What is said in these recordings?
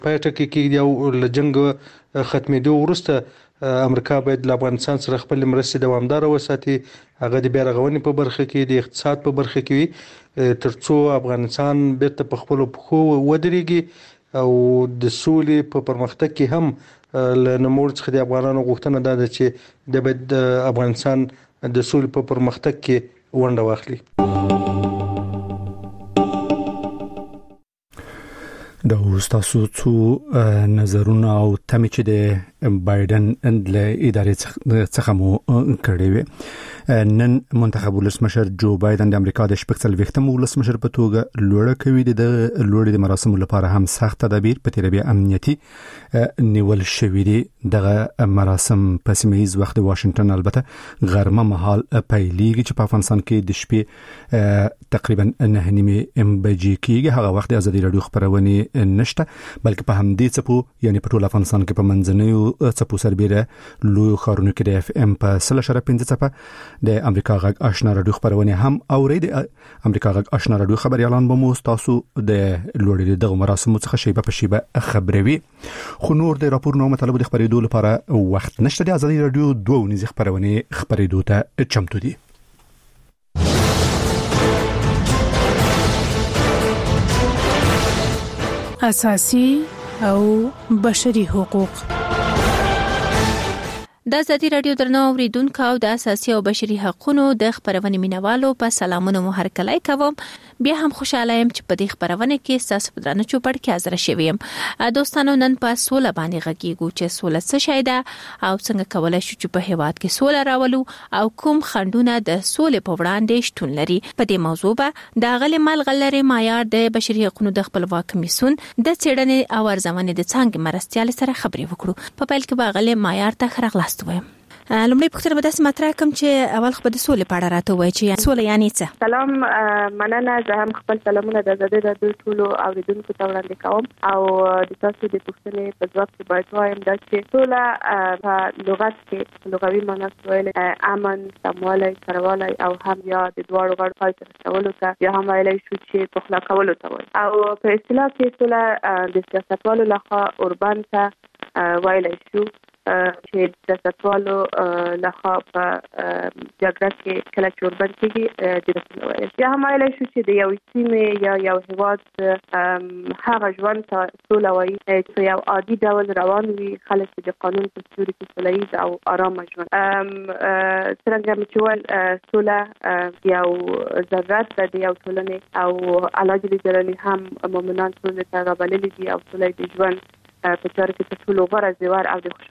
پای ټکی کېږي او له جنګ ختمېدو وروسته امریکا باید له افغانستان سره خپل مرستې دوامداره وساتي، هغه د بیا رغونې په برخه کې، د اقتصاد په برخه کې وي، ترڅو افغانستان بیرته په خپلو پښو ودرېږي او د سولې په پرمختګ کې هم له نوموړ څخه د افغانانو غوښتنه دا ده چې د باید افغانستان د سولې په پرمختګ کې ونډه واخلي. د تاسو څو نظرونه او تمې چې د بایدن له ادارې څخه مو کړې وي. نن منتخب ولسمشر جو بایدن د امریکا د 40 ولسمشر په توګه لوړه کوي. د لوړې د مراسمو لپاره هم سخت تدابیر په تیربي امنیتي نیول شوې دي. دغه مراسم په سیمه‌ییز وخت د واشنگټن البته غرمه مهال پیلېږي چې په افغانستان کې د شپې تقریبا 9:30 بجې کېږي. هغه وخت د ازادي رادیو خبرونه نشته، بلکې په همدې څپو یعنی په ټول افغانستان کې په منځنیو څپو سربېره لوی خارونو کې د اف ام په 0.5 څپه د امریکا غږ آشنا رادیو خبرونه هم اوري. د امریکا غږ آشنا رادیو خبريالان به مو تاسو د لوړې دغه مراسمو څخه شیبه په شیبه خبروي. خو نور د راپورونو مطالبه د خبرېدو لپاره وخت نشته. د ازادي رادیو 2 نيزي خبرونه خبرېدو ته چمتو دي. اساسي او بشري حقوق. د ازادي رادیو درنو اوریدونکو او د اساسي او بشري حقوقو د خبرونه مینوالو په سلامونه مو هرکلی کوم. بیا هم خوشاله یم چې په دې خبرونه کې تاسو په درنه چوپړ کې حاضر شوم. دوستانو نن په سوله باندې غږیږو چې سوله څه شی ده او څنګه کولای شو چې په هیواد کې سوله راولو او کوم خنډونه د سولې په وړاندې شتون لري. په دې موضوع به د غلې ملغلره معیار د بشري حقوقو د خپلواک کمیسیون د څېړنې او ارزونې د څنګه مرستيال سره خبرې وکړو. په پیل کې به غلې معیار ته خرغلاست وایم. لومړی پوښتنه به داسې مطرح کوم چې اول خو د سولې په اړه راته وایي چې سوله یعنی څه؟ سلام، مننه. زه هم خپل سلامونه د ازادي رادیو ټولو اوریدونکو ته وړاندې کوم او د تاسو د پوښتنې په ځواب کې باید وایم دا چې سوله په لغت کې لغوي معنی ویل امن، سموالی، سروالی او هم یا د دواړو غړو پای ته رسولو ته یا هم ویلی شو چې پخلا کولو ته وایي. او په اصطلاح کې سوله د سیاستوالو لخوا اوربند ته ویلی شو چې د سیاستوالو لخوا په جګړه کې کله چې اوربند کېږي د رسول ویل یا هم ویلی شو چې د یو سیمې یا یو هېواد هغه ژوند ته سوله وایي چې یو عادي ډول روان وي، خلک د قانون په سیوري کې سوله ییز او ارامه ژوند. څرنګه مې چې ویل سوله یو ضرورت ده د یو ټولنې او الله جل جلاله هم مؤمنان سولې ته رابللي دي او سوله د ژوند په چاره کې تر ټولو غوره زیور او د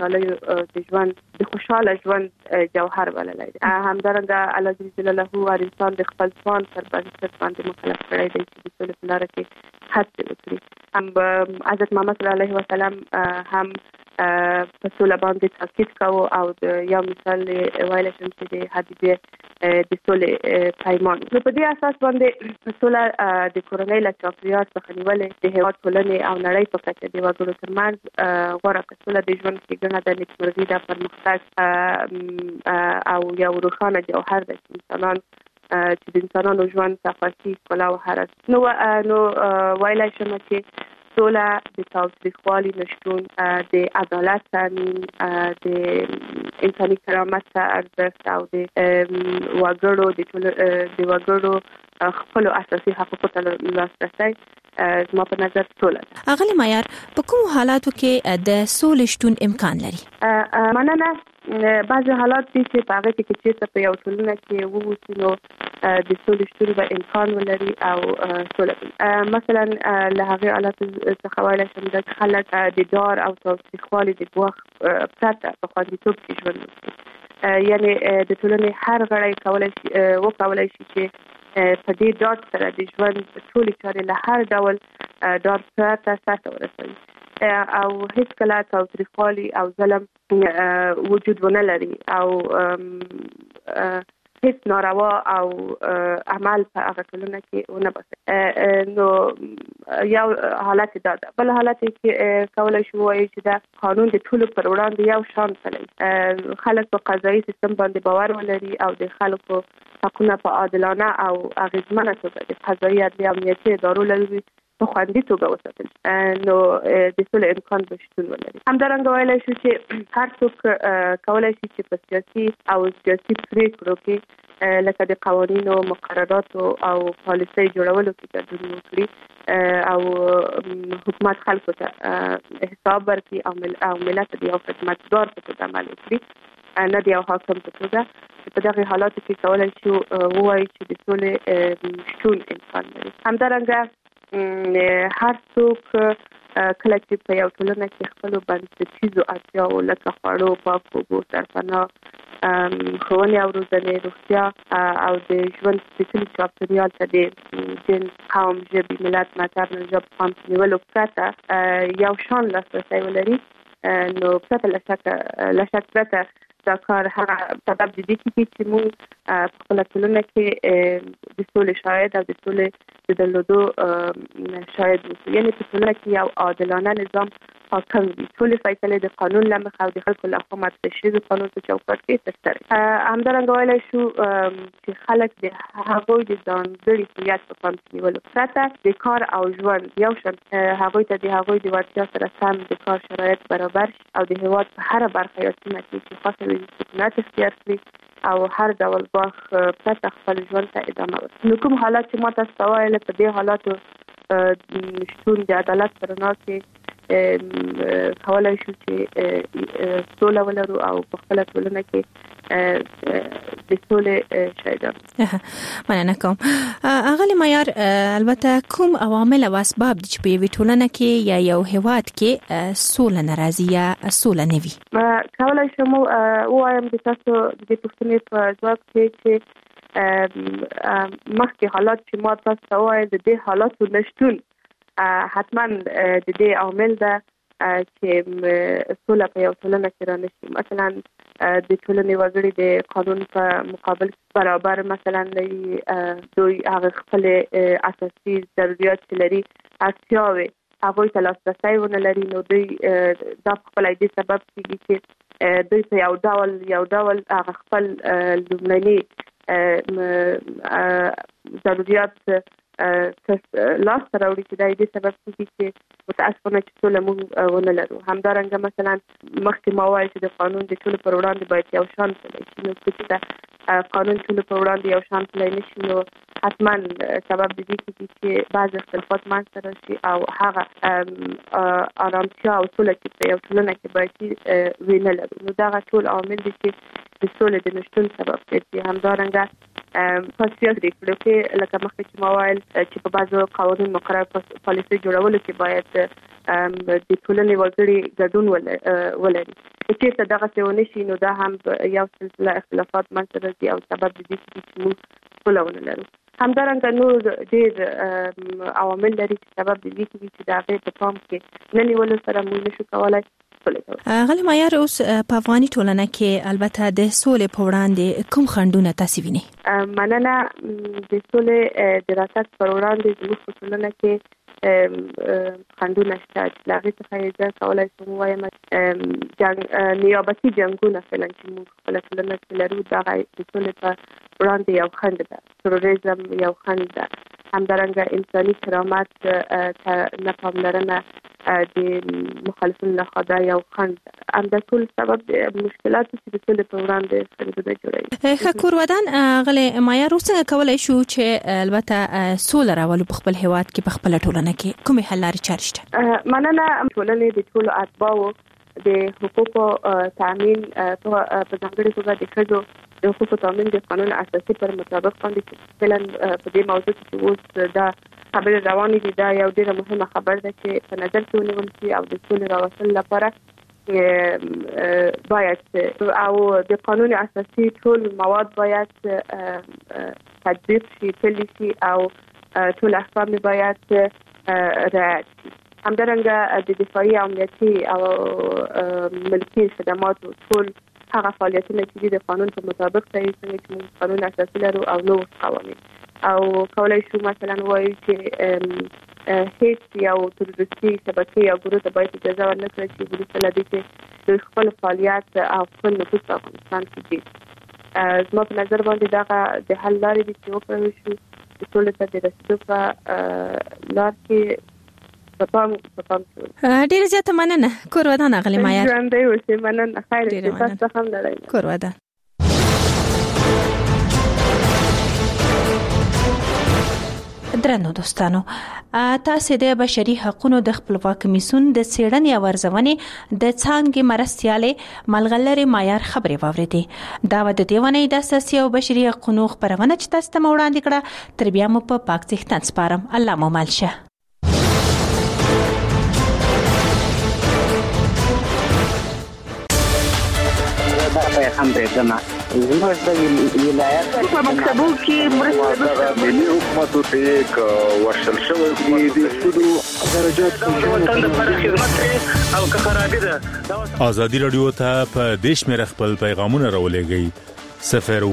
خوشاله ژوند جوهر بللی دی. همدارنګه الله جل جلاله هر انسان د خپل ځوان پر بنسټ باندې مکلف کړی دی چې د سولې په لاره کې هڅې وکړي. حضرت محمد صلی الله علیه وسلم هم په سوله باندې تاکید کاوه او د یو مثال ویلی شم چې د حدیبیې د سولې پیمان. نو په دې اساس باندې سوله د کورنۍ له چاپېریال څخه نیولې د هېواد ټولنې او نړۍ په کچه د وګړو ترمنځ غوره کړه. سوله د ژوند ښېګڼه ده، نیکمرغي ده، پرمختګ او یو روښانه جوهر ده چې د انسانانو ژوند ته خوښي، ښکلا او حرس. نو ویلی شم چې سوله د تاوتریخوالي نشتون، د عدالت تامین، د انساني کرامت ته ارزښت او د وګړو خپلو اساسي حقوقو ته لاسرسی زما په نظر سوله ده. اغلی معیار په کوم حالاتو کې د سولې شتون امکان لري؟ مننه. بعضی حالات دي چې په هغه کې چې په یو ټولنه کې ووسي نو د سولې شتون به امکان ولري او سوله. مثلا له هغې حالاتو څخه ویلی شم چې خلک د ډار او تاوتریخوالي د ګواښ پرته په خوندیتوب کې ژوند وکړي. یعنې د ټولنې هر غړی وکولی شي چې په دې ډاډ سره د ژوند ټولې چارې له هر ډول ډاډ پرته سرته ورسوي او هیڅ کله تاوتریخوالي او ظلم وجود ونه لري او هیڅ ناروا او عمل په هغه ټولنه کې ونه باسي. نو یو حالت دا ده. بل حالت کې کولای شو وایي چې دا قانون د ټولو پر وړاندې یو شان پلی، خلک په قضایي سیستم باندې باور ولري او د خلکو حقونه په عادلانه او اغیزمنه توګه د قضایي، عدلي او امنیتي ادارو له لوري په خوندي توګه وساتل نو د سولې امکان به شتون ولري. همدارنګه ویلای شو چې هر څوک کولای شي چې په سیاسي او سیاسي پریکړو کې لکه د قوانینو مقرراتو او پالیسۍ جوړولو کې ګډون وکړي او حکومت خلکو ته حساب ورکړي او ملت د یو خدمتګار په توګه عمل وکړي نه د یو حاکم په توګه. په دغه حالاتو کې کولای شو ووایي چې د سولې شتون امکان لري. همدارنګه هر څوک کله چې په یو ټولنه کې خپل بنسټیزو اړتیاو لکه خواړو، پاک اوبو، سرپناه، ښوونې او روزنې، روغتیا او د ژوند سپېڅلي چاپېریال ته د جنس، قوم، ژبې، ملت، مذهب، نژاد پام نیولو پرته یو شان لاسرسی ولري نو پرته له شک پرته دا کار هغه سبب د دې کېږي چې موږ په خپله ټولنه کې د سولې شاهد او د سولې د درلودو شاهد اوسو. یعنې په ټولنه کې یو عادلانه نظام حاکم وي. ټولې فیصلې د قانون له مخې او د خلکو لخوا مطرح شوي قانون په چوکاټ کې ترسره. همدارنګه ویلی شو چې خلک د هغوی د ځانګړي هویت په پام کې نیولو پرته د کار او ژوند یو شان هغوی ته د هغوی د وړتیا سره سم د کار شرایط برابر شي او د هېواد په هره برخه یا سیمه کې چې خوښه وي سکونت اختیار کړي او هر ډول ګواښ پرته خپل ژوند ته ادامه ورکړي. نو کوم حالات چې ما تاسو ته وویل په دې حالاتو شتون د عدالت په رڼا کې کولای شو چې سوله ولرو او په خپله ټولنه کې د سولې شاهدان. مننه کوم. اغلی معیار البته کوم عوامل او اسباب دي چې په یوې ټولنه کې یا یو هیواد کې سوله ناراضي یا سوله نه وي؟ کولای شم وایم د تاسو د پوښتنې په ځواب کې چې مخکې حالات چې ما تاسو ته وویل د دې حالاتو نشتون حتما د دې عامل ده چې سوله په یو ټولنه کې رانشي. مثلا د ټولنې وګړي د قانون په مقابل برابر مثلا دوی هغه خپل اساسي ضرورت چې لري اړتیاوې هغوی ته لاسرسی ونه لري نو دوی دا په خپله دې سبب کېږي چې دوی په یو ډول هغه خپل لومړني ضرورت لاس ته راوړي چې دا دې سبب کېږي چې متاسفانه چې سوله موږ ونه لرو. همدارنګه مثلا مخکې ما وویل چې د قانون د ټولو پر وړاندې باید یو شان پلی شي. نو چې قانون ټولو پر وړاندې یو شان پلی نه شي نو حتما سبب د دې کېږي چې بعض اختلافات منځته راشي او هغه ارامتیا او سوله چې په یو ټولنه کې باید وي نه لرو. نو دغه ټول عوامل دي چې د سولې د نشتون سبب ګرځي. همدارنګه په سیاسي پریکړو کې لکه مخکې چې ما ویل چې په بعضو قوانین مقرر پالیسۍ جوړولو کې باید د ټولنې وګړي ګډون ولري. که چېرته دغسې ونه شي نو دا هم یو سلسله اختلافات منځته راځي او سبب د دې کېږي چې موږ سوله ونه لرو. همدارنګه نور ډېر عوامل لري چې سبب د دې کېږي چې د هغې په پام کې نه نیولو سره موږ نشو کولی. غلی معیار اوس په افغاني ټولنه کې البته د سولې په وړاندې کوم خنډونه تاسو وینئ؟ مننه. د سولې د راتګ پر وړاندې زموږ په ټولنه کې خنډونه شته چې له هغې څخه یې زه کولی شم ووایم نیابتي جنګونه فعلا چې موږ خپله ټولنه کې لرو دغه د سولې په وړاندې یو خنډ ده. تروریزم یو خنډ ده. همدارنګه انساني کرامت ته نه پاملرنه د مخالفینو لخوا دا یو خنډ. همدا ټول سبب د مشکلاتو چې د سولې په وړاندې خنډونه جوړوي. ښه کورودان غلی معیار څنګه کولی شو چې البته سوله راولو په خپل هیواد کې په خپله ټولنه کې کومې حل لارې چارې شته؟ مننه. ټولنې د ټولو اتباعو د حقوقو تامین په ځانګړې توګه د ښځو د حقوقو تامین د قانون اساسي پر مطابق باندې چې فعلا په دې موضوع کې اوس دا خبرې روانې دي دا یو ډېره مهمه خبر ده چې په نظر کې ونیول شي او د سولې راوستلو لپاره باید او د قانون اساسي ټول مواد باید تطبیق شي پلي شي او ټول احکام باید رعایت شي. همدارنګه د دفاعي امنیتي او ملکي خدماتو ټول هغه فعالیتونه چې د قانون په مطابق صحیح څنګه چې موږ قانون اساسي لرو او نور قوانین او کولای شو مثلا وایو چې هیڅ یو تروریستي شبکې یا ګروه ته باید اجازه ورنکړي چې وروسته له دې چې دوی خپل فعالیت او خپل نفوذ په افغانستان کې دي. زما په نظر باندې دغه د حل لارې دي چې وکړل شي د سولې ته د رسېدو په لار کې په پام ډیر زیات مننه کور ودان غلی معیار ژوندۍ اوسې مننه خیر دې تاسو هم لرئ کور ودان درنو دوستانو تاسو د بشري حقوقو د خپلواک کمیسیون د څېړنې او ارزونې د څانګې مرستياله ملغلره معیار خبرې واوریدي دا د دیوانې د اساسي او بشري حقوقو خبرونه چې تاسو ته وړاندې کړه تر بیا مو په پاک ذهن سپارم الله مو مالشه هم دې زموږ د ولایت په مکتبو کې مرسته ملي حکومتو ته یک ورشل شوی د سودو درجات وطن لپاره خدمت او که خرابې ده ازادي رادیو ته په دیش مې خپل پیغامونه راولېږئ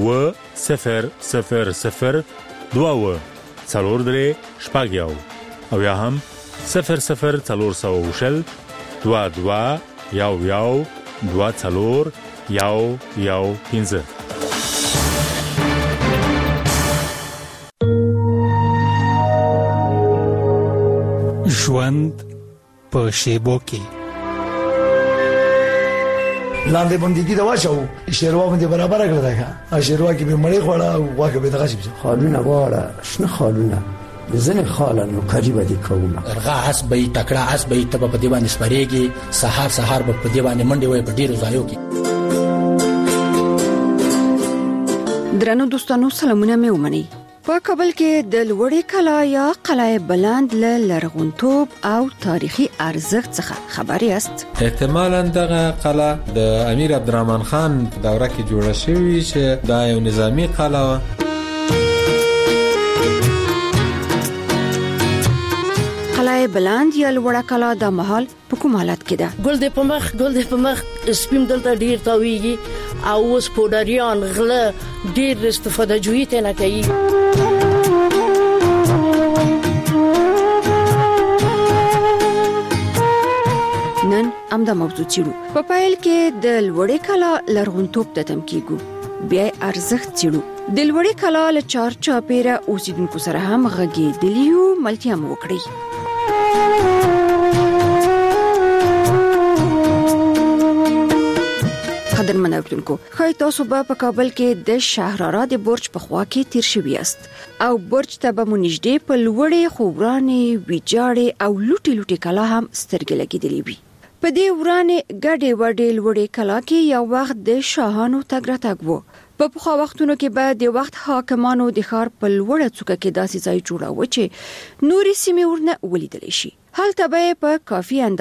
01000 2 څلور درې شپږ او یا هم 00400 22 یو 2 څلور یو 15 ژوند په شیبو کې لاندې باندې دا واچو شیروا باندې برابر کړل دا شیروا کې به مړی خوړه او واګه به دغه شي خالونه واړه شنه خالونه زنه خالانو قریبه دي کومه ارغا حسبي تکړه حسبي تب په دی باندې سپریږي سحر په دی باندې منډي وای په ډیرو ځایو کې درنو دوستانو سلامونه مې ومني په کابل کې د لوړې کلا یا قلعه بلند له لرغونتوب او تاریخي ارزښت څخه خبر یاست احتمالاً دغه قلعه د امیر عبدالرحمن خان په دوره کې جوړه شوې چې دا یو نظامی قلعه قلعه بلند یا لوړه کلا د محل په کوم حالت کې ده ګل دې په مخ سپیم دلته ډیر تاویږي او اوس پودریان غله ډیر استفاده جوړی ته نه کوي نن امدا موضوع چیرو په پایل کې د لوړې کلا لرغونتوب ته تم کیږي بیا ارزښت چیرو د لوړې کلا له چارچا پیره اوسیدونکو سره هم غږی دلیو ملتیا مو وکړي قدرمن اوریدونکو خای تاسو په کابل کې د شهرارا د برج په خوا کې تیر شوی است او برج ته به مونږ په لوړې خوبرانې ویجاړې او لوټي کلا هم سترګې لګیدلې وي په دې ورانې ګډې وډې لوړې کلا کې یو وخت د شاهانو تګ راتګ وو په پخوا وختونو کې به د وخت حاکمانو د ښار په لوړه څوکه کې داسې ځای جوړاوه چې نورې سیمې ورنه ولیدل شي هلته به په کافي